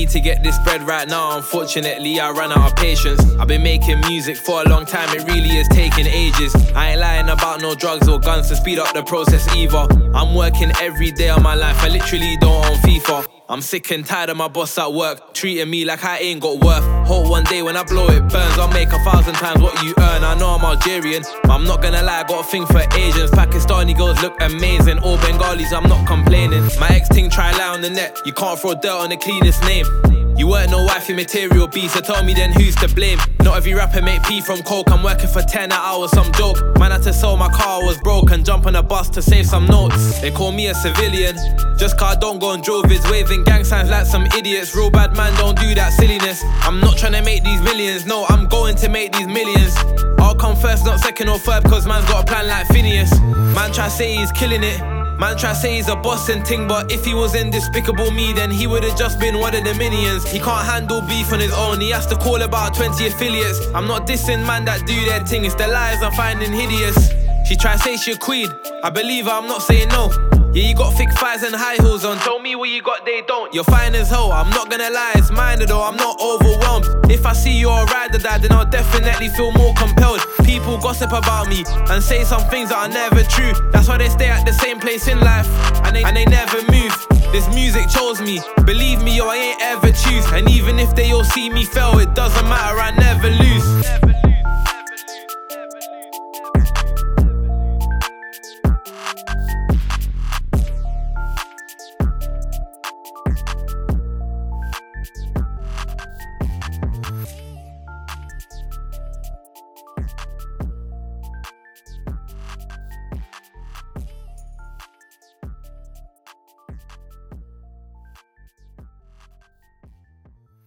need to get this bread right now. Unfortunately, I ran out of patience. I've been making music for a long time, it really is taking ages. I ain't lying about no drugs or guns to speed up the process either. I'm working every day of my life, I literally don't own FIFA. I'm sick and tired of my boss at work treating me like I ain't got worth. Hope one day when I blow it burns, I'll make 1,000 times what you earn. I know I'm Algerian, but I'm not gonna lie, I got a thing for Asians. Pakistani girls look amazing, all Bengalis, I'm not complaining. My ex-ting try lie on the net, you can't throw dirt on the cleanest name. You weren't no wifey material B, so tell me then who's to blame? Not every rapper make P from coke, I'm working for 10 hours, some joke. Man had to sell my car, I was broke, and jump on a bus to save some notes. They call me a civilian, just cause I don't go on drill vids, waving gang signs like some idiots. Real bad man don't do that silliness. I'm not trying to make these millions, no, I'm going to make these millions. I'll come first, not second or third, cause man's got a plan like Phineas. Man try say he's killing it, man try say he's a boss and ting, but if he was in Despicable Me, then he would've just been one of the minions. He can't handle beef on his own, he has to call about 20 affiliates. I'm not dissing man that do their ting, it's the lies I'm finding hideous. She try say she a queen, I believe her, I'm not saying no. Yeah, you got thick thighs and high heels on, tell me what you got, they don't. You're fine as hell, I'm not gonna lie, it's minor though, I'm not overwhelmed. If I see you're a ride or die, then I'll definitely feel more compelled. People gossip about me and say some things that are never true. That's why they stay at the same place in life and they never move. This music chose me, believe me, yo, I ain't ever choose. And even if they all see me fail, it doesn't matter, I never lose.